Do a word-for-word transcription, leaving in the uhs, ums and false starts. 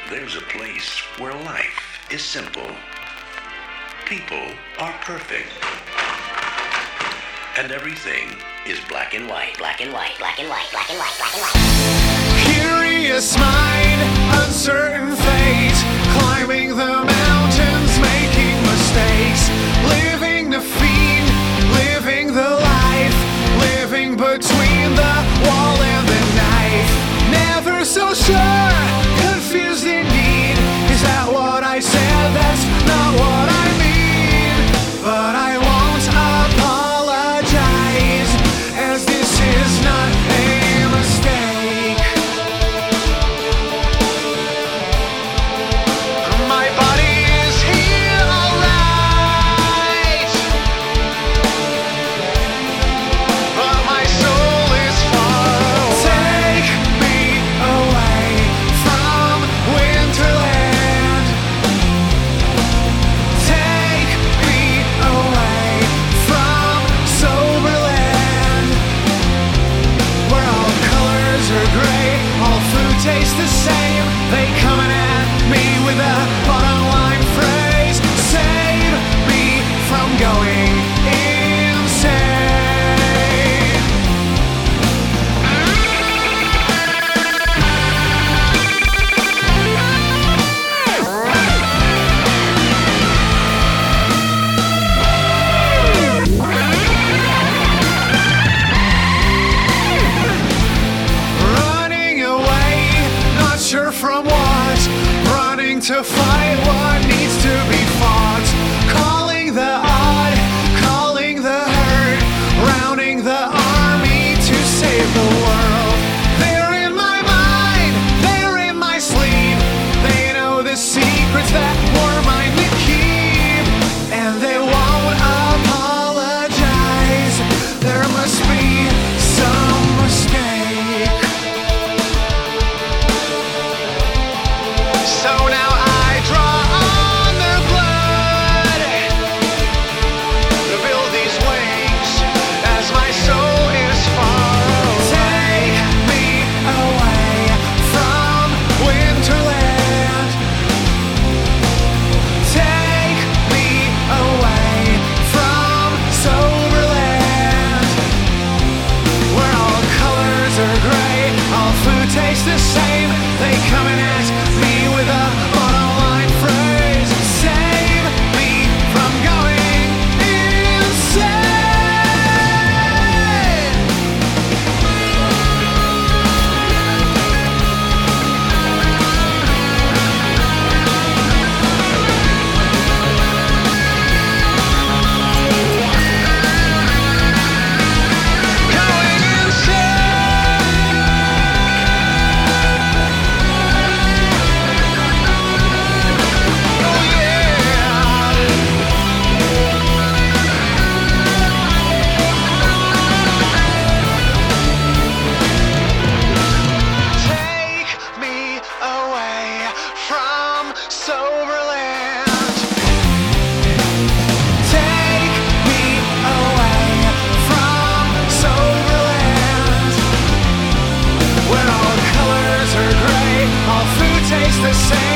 There's a place where life is simple. People are perfect. And everything is black and white. Black and white, black and white, black and white, black and white. Curious mind, uncertain fate, climbing the mountains, making mistakes, living the fiend, living the life, living between the wall and the knife. Never so sure, confused indeed. Is that what I said? That's not what I mean. But I won't apologize, as this is not a mistake. My body is here alright, but my soul is far away. Take me away from Winterland. Take me away from Soberland, where all colors are gray, all food tastes the same. They coming at me with a bottom line phrase. Save me from going insane. Running away, not sure from what. Running to fight what needs to be fought. Calling the odd, calling the hurt, rounding the army to save the world. They're in my mind, they're in my sleep. They know the secrets that were mine to keep, and they won't apologize. There must be some mistake. So now I draw on their blood to build these wings as my soul is far away. Take me away from Winterland. Take me away from Soberland, where all colors are gray, all food tastes the same. They coming at me with a bottom line phrase. Save me from going insane. Going insane. Oh yeah. Take me away from Soberland. Take me away from Soberland, where all colors are gray, all food tastes the same.